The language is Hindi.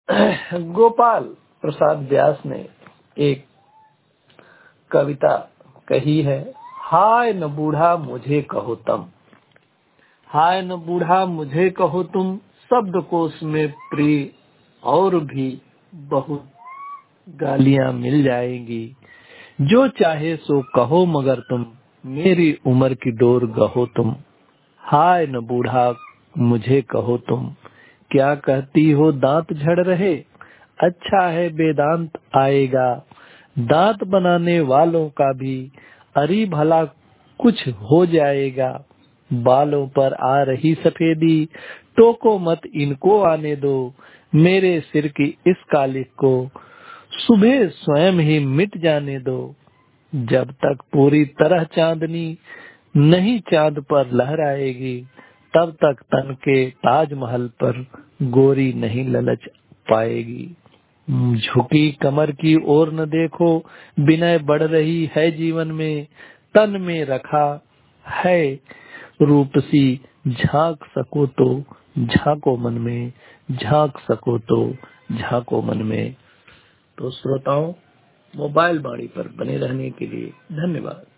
गोपाल प्रसाद व्यास ने एक कविता कही है, हाय न बूढ़ा मुझे कहो तुम, हाय न बूढ़ा मुझे कहो तुम, शब्दकोश में प्रिय और भी बहुत गालियां मिल जाएंगी, जो चाहे सो कहो मगर तुम, मेरी उम्र की डोर गहो तुम, हाय न बूढ़ा मुझे कहो तुम, क्या कहती हो दांत झड़ रहे, अच्छा है वेदांत आएगा, दांत बनाने वालों का भी अरी भला कुछ हो जाएगा, बालों पर आ रही सफेदी टोको मत इनको आने दो, मेरे सिर की इस कालिक को सुबह स्वयं ही मिट जाने दो, जब तक पूरी तरह चांदनी नहीं चांद पर लहराएगी, तब तक तन के ताजमहल पर गोरी नहीं ललच पाएगी, झुकी कमर की ओर न देखो, विनय बढ़ रही है जीवन में, तन में रखा है रूपसी, झांक सको तो झांको मन में, झांक सको तो झांको मन में। तो श्रोताओं, मोबाइल वाणी पर बने रहने के लिए धन्यवाद।